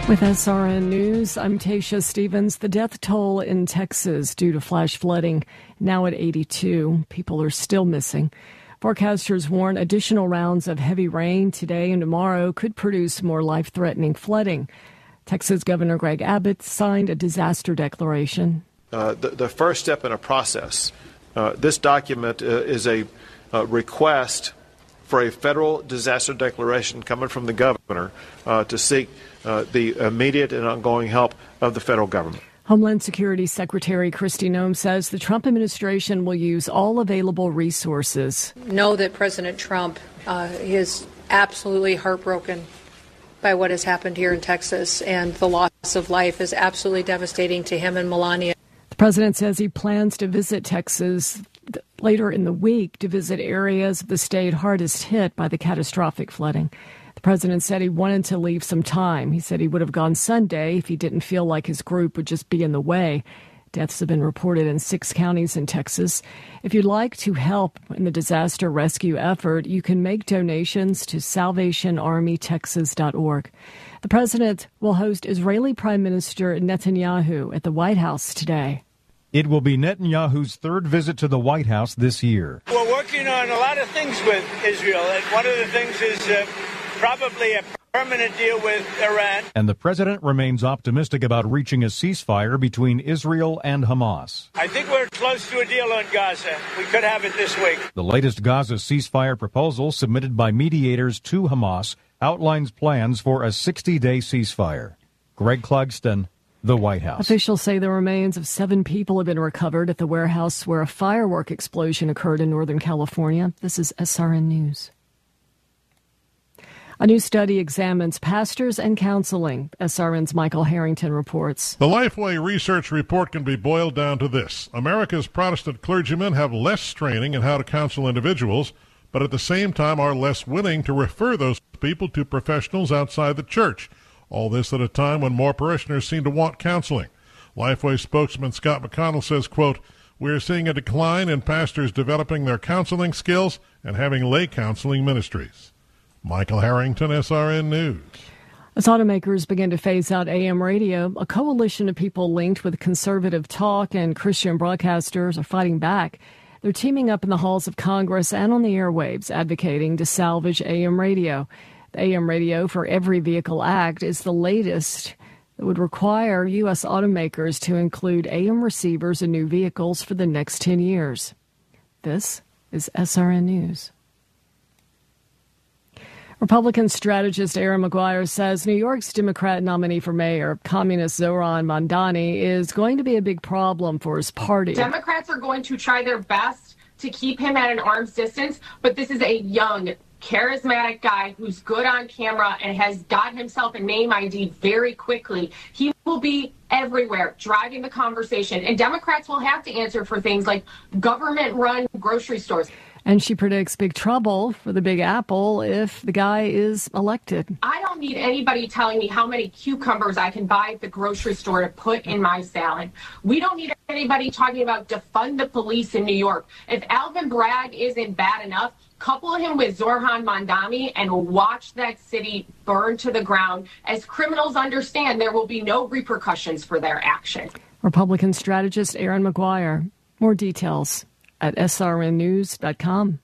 With SRN News, I'm Tasha Stevens. The death toll in Texas due to flash flooding now at 82. People are still missing. Forecasters warn additional rounds of heavy rain today and tomorrow could produce more life-threatening flooding. Texas Governor Greg Abbott signed a disaster declaration. The first step in a process. This document is a request for a federal disaster declaration coming from the governor to seek the immediate and ongoing help of the federal government. Homeland Security Secretary Kristi Noem says the Trump administration will use all available resources. Know that President Trump is absolutely heartbroken by what has happened here in Texas, and the loss of life is absolutely devastating to him and Melania. The president says he plans to visit Texas later in the week to visit areas of the state hardest hit by the catastrophic flooding. The president said he wanted to leave some time. He said he would have gone Sunday if he didn't feel like his group would just be in the way. Deaths have been reported in 6 counties in Texas. If you'd like to help in the disaster rescue effort, you can make donations to SalvationArmyTexas.org. The president will host Israeli Prime Minister Netanyahu at the White House today. It will be Netanyahu's third visit to the White House this year. We're working on a lot of things with Israel, and one of the things is probably a permanent deal with Iran. And the president remains optimistic about reaching a ceasefire between Israel and Hamas. I think we're close to a deal on Gaza. We could have it this week. The latest Gaza ceasefire proposal submitted by mediators to Hamas outlines plans for a 60-day ceasefire. Greg Clugston, the White House. Officials say the remains of 7 people have been recovered at the warehouse where a firework explosion occurred in Northern California. This is SRN News. A new study examines pastors and counseling. SRN's Michael Harrington reports. The Lifeway research report can be boiled down to this. America's Protestant clergymen have less training in how to counsel individuals, but at the same time are less willing to refer those people to professionals outside the church. All this at a time when more parishioners seem to want counseling. Lifeway spokesman Scott McConnell says, quote, "We are seeing a decline in pastors developing their counseling skills and having lay counseling ministries." Michael Harrington, SRN News. As automakers begin to phase out AM radio, a coalition of people linked with conservative talk and Christian broadcasters are fighting back. They're teaming up in the halls of Congress and on the airwaves, advocating to salvage AM radio. The AM Radio for Every Vehicle Act is the latest that would require U.S. automakers to include AM receivers in new vehicles for the next 10 years. This is SRN News. Republican strategist Erin Maguire says New York's Democrat nominee for mayor, communist Zohran Mamdani, is going to be a big problem for his party. Democrats are going to try their best to keep him at an arm's distance, but this is a young, charismatic guy who's good on camera and has got himself a name ID very quickly. He will be everywhere, driving the conversation, and Democrats will have to answer for things like government-run grocery stores. And she predicts big trouble for the Big Apple if the guy is elected. I don't need anybody telling me how many cucumbers I can buy at the grocery store to put in my salad. We don't need anybody talking about defund the police in New York. If Alvin Bragg isn't bad enough, couple him with Zohran Mamdani and watch that city burn to the ground. As criminals understand, there will be no repercussions for their action. Republican strategist Erin Maguire. More details at srnnews.com.